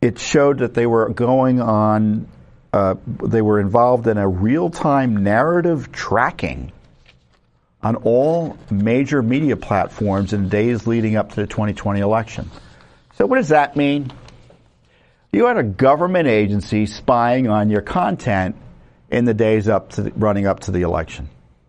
it showed that they were they were involved in a real-time narrative tracking on all major media platforms in the days leading up to the 2020 election. So what does that mean? You had a government agency spying on your content in the days running up to the election.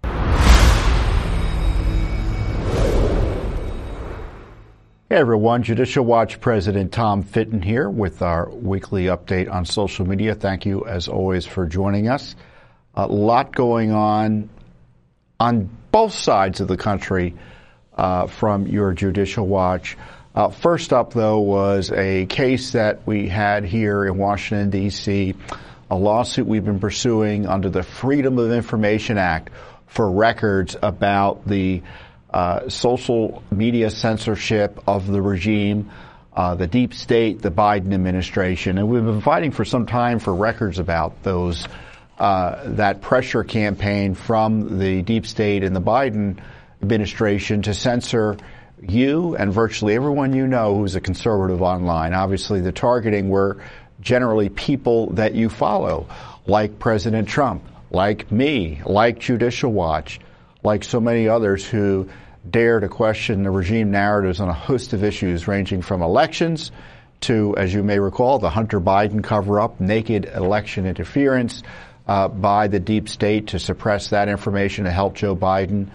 Hey everyone, Judicial Watch President Tom Fitton here with our weekly update on social media. Thank you, as always, for joining us. A lot going on both sides of the country from your Judicial Watch. First up, though, was a case that we had here in Washington, D.C., a lawsuit we've been pursuing under the Freedom of Information Act for records about the social media censorship of the regime, the deep state, the Biden administration. And we've been fighting for some time for records about those, that pressure campaign from the deep state and the Biden administration to censor you and virtually everyone you know who's a conservative online. Obviously, the targeting were generally people that you follow, like President Trump, like me, like Judicial Watch, like so many others who dare to question the regime narratives on a host of issues ranging from elections to, as you may recall, the Hunter Biden cover-up, naked election interference by the deep state to suppress that information to help Joe Biden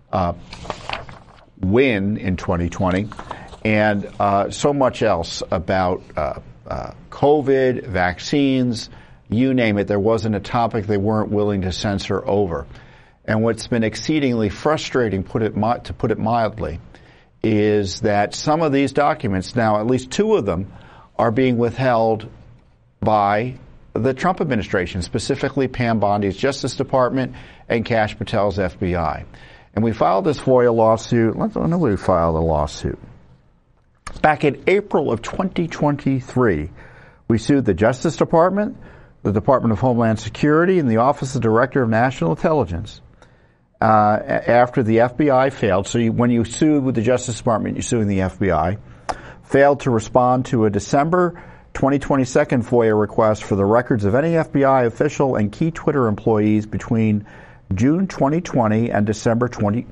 win in 2020, and so much else about COVID, vaccines, you name it. There wasn't a topic they weren't willing to censor over. And what's been exceedingly frustrating, to put it mildly, is that some of these documents, now at least two of them, are being withheld by the Trump administration, specifically Pam Bondi's Justice Department and Kash Patel's FBI. And we filed this FOIA lawsuit. When did we file the lawsuit? Back in April of 2023, we sued the Justice Department, the Department of Homeland Security, and the Office of Director of National Intelligence after the FBI failed. So when you sue with the Justice Department, you're suing the FBI, failed to respond to a December 2022 FOIA request for the records of any FBI official and key Twitter employees between June 2020 and December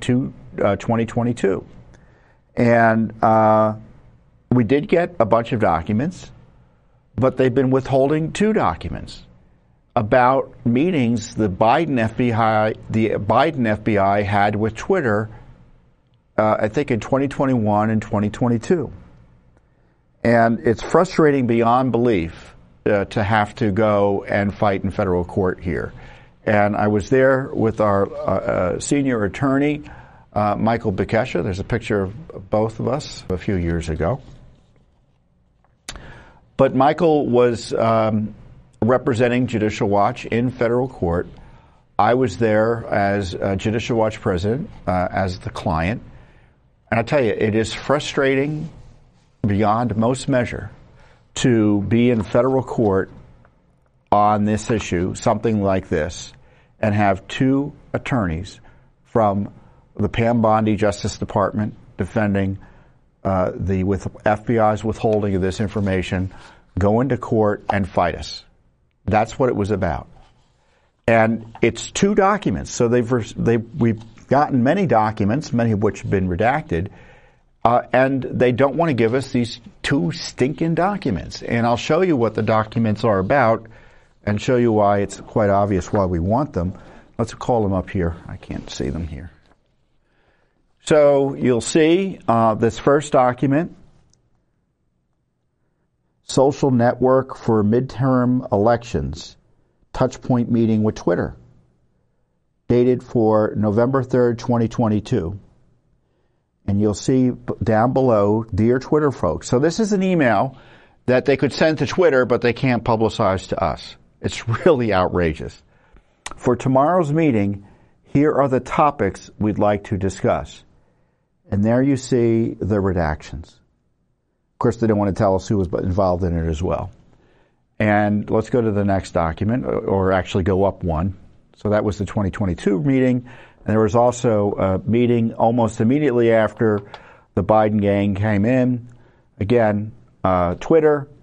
2022. And we did get a bunch of documents, but they've been withholding two documents about meetings the Biden FBI had with Twitter, I think in 2021 and 2022. And it's frustrating beyond belief to have to go and fight in federal court here. And I was there with our senior attorney, Michael Bekesha. There's a picture of both of us a few years ago. But Michael was representing Judicial Watch in federal court. I was there as Judicial Watch president, as the client. And I tell you, it is frustrating beyond most measure to be in federal court on this issue, something like this, and have two attorneys from the Pam Bondi Justice Department defending the FBI's withholding of this information, go into court and fight us. That's what it was about. And it's two documents. So we've gotten many documents, many of which have been redacted, and they don't want to give us these two stinking documents. And I'll show you what the documents are about and show you why it's quite obvious why we want them. Let's call them up here. I can't see them here. So you'll see this first document, Social Network for Midterm Elections, Touchpoint Meeting with Twitter, dated for November 3rd, 2022. And you'll see down below, Dear Twitter folks. So this is an email that they could send to Twitter, but they can't publicize to us. It's really outrageous. For tomorrow's meeting, here are the topics we'd like to discuss. And there you see the redactions. Of course, they don't want to tell us who was involved in it as well. And let's go to the next document, or actually go up one. So that was the 2022 meeting. And there was also a meeting almost immediately after the Biden gang came in. Again, Twitter,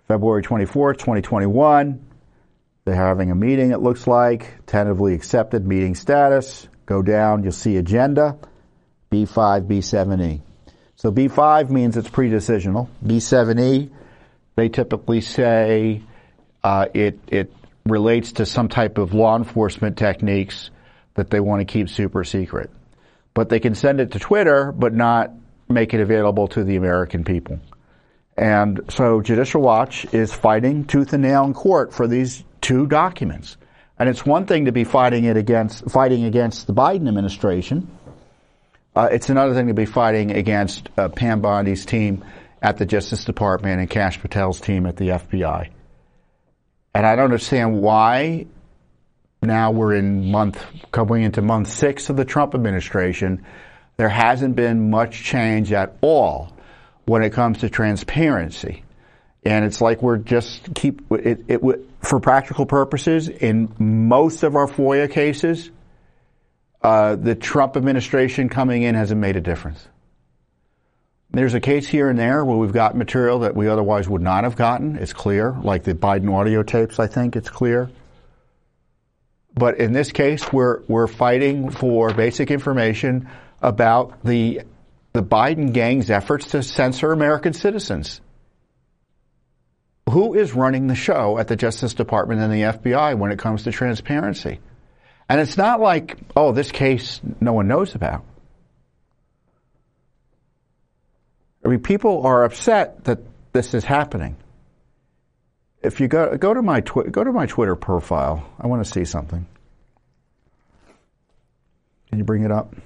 February 24th, 2021. They're having a meeting, it looks like. Tentatively accepted meeting status. Go down, you'll see agenda. B5, B7E. So B5 means it's pre-decisional. B7E, they typically say it relates to some type of law enforcement techniques that they want to keep super secret. But they can send it to Twitter, but not make it available to the American people. And so Judicial Watch is fighting tooth and nail in court for these two documents. And it's one thing to be fighting against the Biden administration. It's another thing to be fighting against Pam Bondi's team at the Justice Department and Kash Patel's team at the FBI. And I don't understand why now we're coming into month 6 of the Trump administration. There hasn't been much change at all when it comes to transparency. And it's like we're just for practical purposes, in most of our FOIA cases, the Trump administration coming in hasn't made a difference. There's a case here and there where we've got material that we otherwise would not have gotten. It's clear, like the Biden audio tapes, I think it's clear. But in this case, we're fighting for basic information about the Biden gang's efforts to censor American citizens. Who is running the show at the Justice Department and the FBI when it comes to transparency? And it's not like, oh, this case no one knows about. I mean, people are upset that this is happening. If you go to my Twitter profile, I want to see something. Can you bring it up?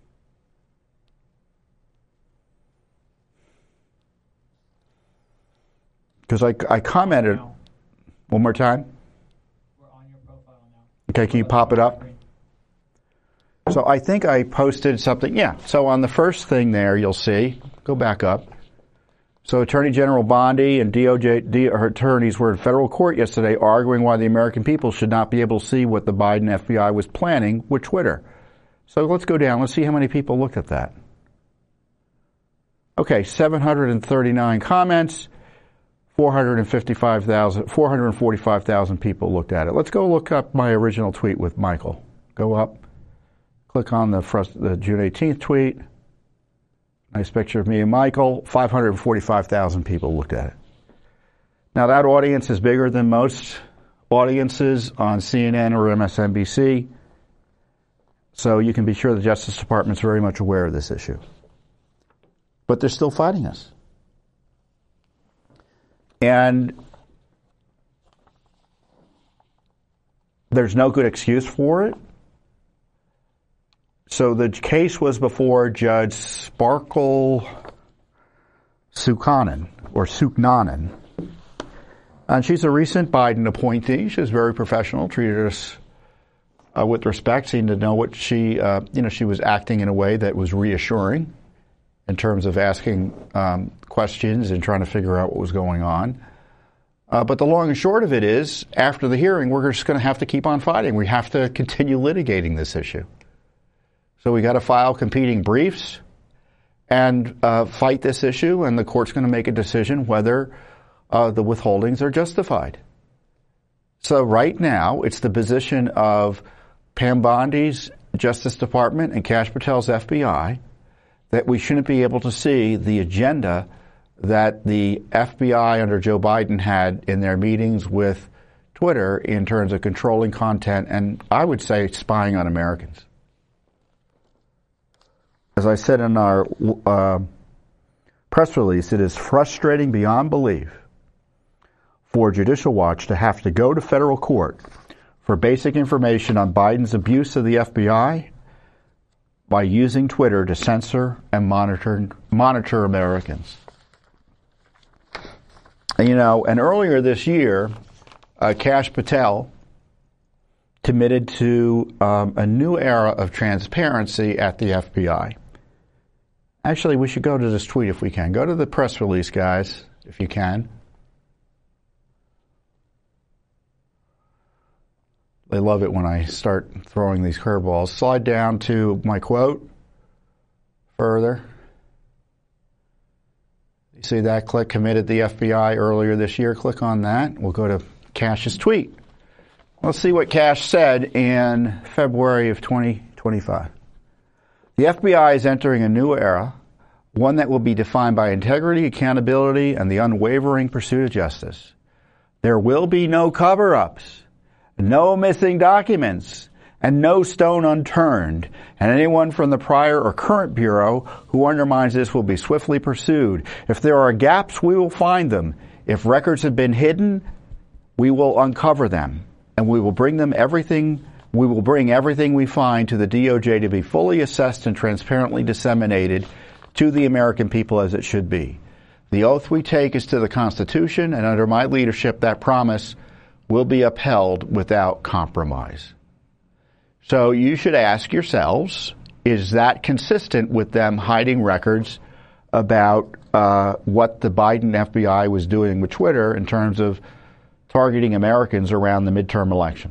Because I commented one more time. We're on your profile now. Okay, can you pop it up? So I think I posted something. Yeah. So on the first thing there, you'll see. Go back up. So Attorney General Bondi and her attorneys were in federal court yesterday arguing why the American people should not be able to see what the Biden FBI was planning with Twitter. So let's go down. Let's see how many people looked at that. Okay, 739 comments. 445,000 people looked at it. Let's go look up my original tweet with Michael. Go up, click on the June 18th tweet. Nice picture of me and Michael. 545,000 people looked at it. Now that audience is bigger than most audiences on CNN or MSNBC. So you can be sure the Justice Department's very much aware of this issue. But they're still fighting us. And there's no good excuse for it. So the case was before Judge Sparkle Suknanen. And she's a recent Biden appointee. She's very professional, treated us with respect, seemed to know what she was acting in a way that was reassuring in terms of asking questions and trying to figure out what was going on. But the long and short of it is, after the hearing, we're just going to have to keep on fighting. We have to continue litigating this issue. So we got to file competing briefs and fight this issue, and the court's going to make a decision whether the withholdings are justified. So right now, it's the position of Pam Bondi's Justice Department and Kash Patel's FBI that we shouldn't be able to see the agenda that the FBI under Joe Biden had in their meetings with Twitter in terms of controlling content and, I would say, spying on Americans. As I said in our press release, it is frustrating beyond belief for Judicial Watch to have to go to federal court for basic information on Biden's abuse of the FBI by using Twitter to censor and monitor Americans. And earlier this year, Kash Patel committed to a new era of transparency at the FBI. Actually, we should go to this tweet if we can. Go to the press release, guys, if you can. They love it when I start throwing these curveballs. Slide down to my quote further. You see that? Click committed the FBI earlier this year. Click on that. We'll go to Cash's tweet. Let's see what Cash said in February of 2025. The FBI is entering a new era, one that will be defined by integrity, accountability, and the unwavering pursuit of justice. There will be no cover-ups, no missing documents, and no stone unturned, and anyone from the prior or current Bureau who undermines this will be swiftly pursued. If there are gaps, we will find them. If records have been hidden, we will uncover them, and we will bring everything we find to the DOJ to be fully assessed and transparently disseminated to the American people as it should be. The oath we take is to the Constitution, and under my leadership, that promise will be upheld without compromise. So you should ask yourselves, is that consistent with them hiding records about what the Biden FBI was doing with Twitter in terms of targeting Americans around the midterm election?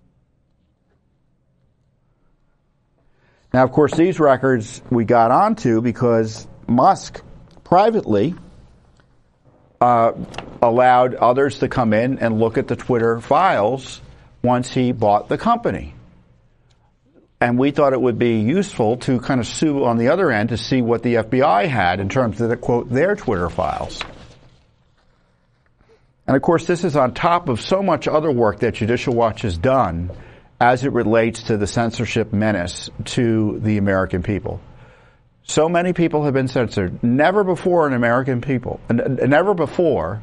Now, of course, these records we got onto because Musk privately allowed others to come in and look at the Twitter files once he bought the company. And we thought it would be useful to kind of sue on the other end to see what the FBI had in terms of, quote, their Twitter files. And, of course, this is on top of so much other work that Judicial Watch has done as it relates to the censorship menace to the American people. So many people have been censored. Never before in American people, never before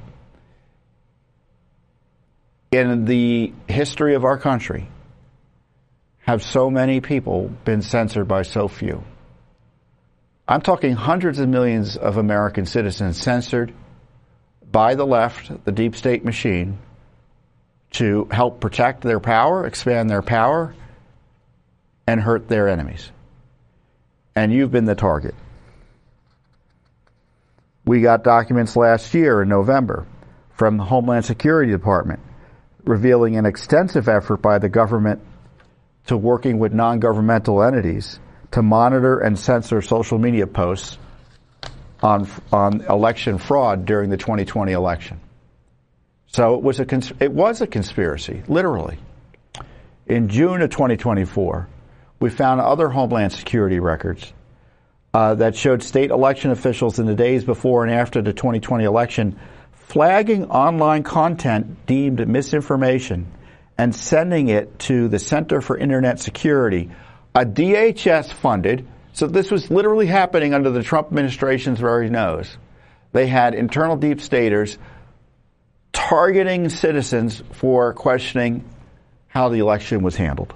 in the history of our country have so many people been censored by so few. I'm talking hundreds of millions of American citizens censored by the left, the deep state machine, to help protect their power, expand their power, and hurt their enemies. And you've been the target. We got documents last year in November from the Homeland Security Department revealing an extensive effort by the government to working with non-governmental entities to monitor and censor social media posts on election fraud during the 2020 election. So it was a conspiracy, literally. In June of 2024, we found other Homeland Security records that showed state election officials in the days before and after the 2020 election flagging online content deemed misinformation and sending it to the Center for Internet Security, a DHS-funded, so this was literally happening under the Trump administration's very nose. They had internal deep staters targeting citizens for questioning how the election was handled.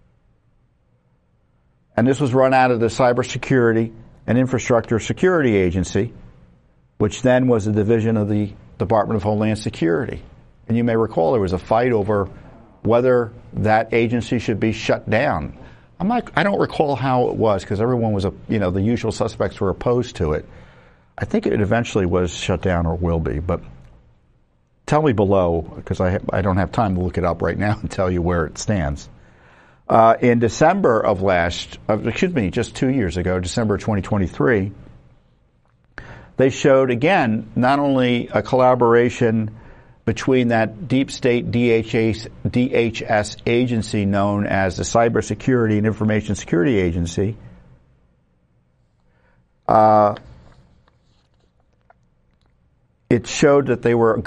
And this was run out of the Cybersecurity and Infrastructure Security Agency, which then was a division of the Department of Homeland Security. And you may recall there was a fight over whether that agency should be shut down. I don't recall how it was because everyone was, the usual suspects were opposed to it. I think it eventually was shut down or will be, but tell me below because I don't have time to look it up right now and tell you where it stands. In December of just 2 years ago, December 2023, they showed again not only a collaboration between that deep state DHS agency known as the Cybersecurity and Information Security Agency, it showed that they were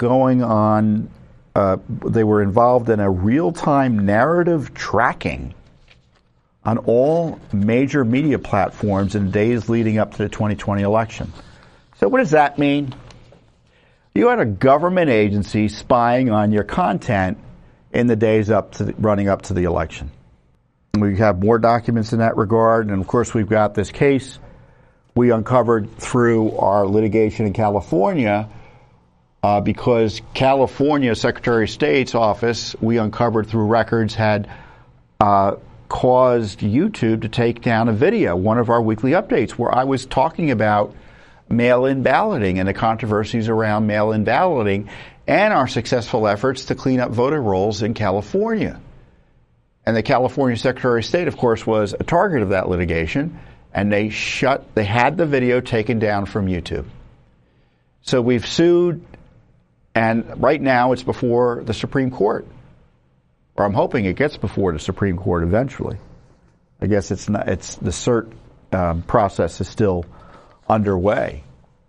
they were involved in a real-time narrative tracking on all major media platforms in the days leading up to the 2020 election. So what does that mean? You had a government agency spying on your content in the days running up to the election. We have more documents in that regard, and of course we've got this case we uncovered through our litigation in California because California Secretary of State's office, we uncovered through records, had caused YouTube to take down a video, one of our weekly updates, where I was talking about mail-in balloting and the controversies around mail-in balloting and our successful efforts to clean up voter rolls in California. And the California Secretary of State, of course, was a target of that litigation, and they had the video taken down from YouTube. So we've sued, and right now it's before the Supreme Court. Or I'm hoping it gets before the Supreme Court eventually. I guess it's not. It's the cert process is still underway.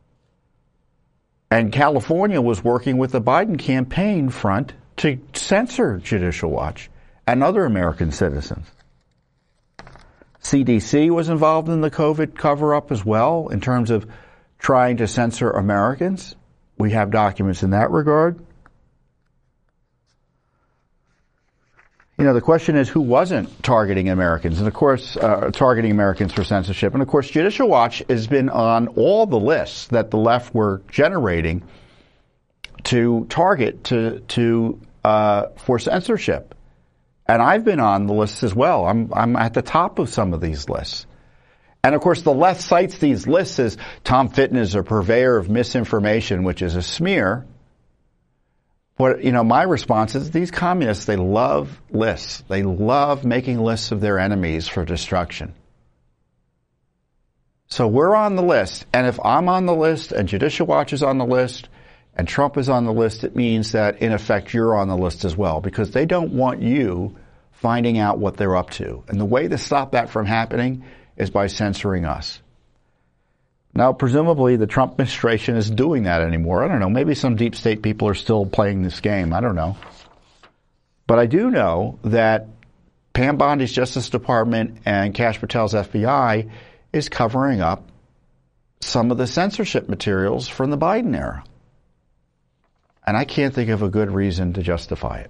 And California was working with the Biden campaign front to censor Judicial Watch and other American citizens. CDC was involved in the COVID cover-up as well in terms of trying to censor Americans. We have documents in that regard. You know, the question is who wasn't targeting Americans, and of course, targeting Americans for censorship. And of course, Judicial Watch has been on all the lists that the left were generating to target for censorship. And I've been on the lists as well. I'm at the top of some of these lists. And of course, the left cites these lists as Tom Fitton is a purveyor of misinformation, which is a smear. But, you know, my response is these communists, they love lists. They love making lists of their enemies for destruction. So we're on the list. And if I'm on the list and Judicial Watch is on the list and Trump is on the list, it means that, in effect, you're on the list as well, because they don't want you finding out what they're up to. And the way to stop that from happening is by censoring us. Now, presumably, the Trump administration is doing that anymore. I don't know. Maybe some deep state people are still playing this game. I don't know. But I do know that Pam Bondi's Justice Department and Kash Patel's FBI is covering up some of the censorship materials from the Biden era. And I can't think of a good reason to justify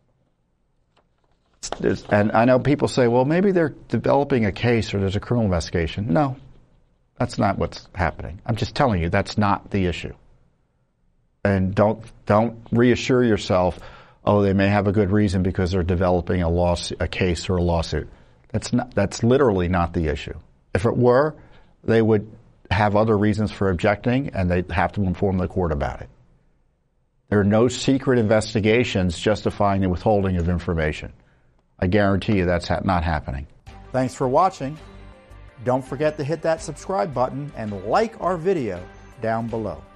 it. And I know people say, well, maybe they're developing a case or there's a criminal investigation. No. That's not what's happening. I'm just telling you that's not the issue. And don't reassure yourself, oh, they may have a good reason because they're developing a case or a lawsuit. That's literally not the issue. If it were, they would have other reasons for objecting and they'd have to inform the court about it. There are no secret investigations justifying the withholding of information. I guarantee you that's not happening. Thanks for watching. Don't forget to hit that subscribe button and like our video down below.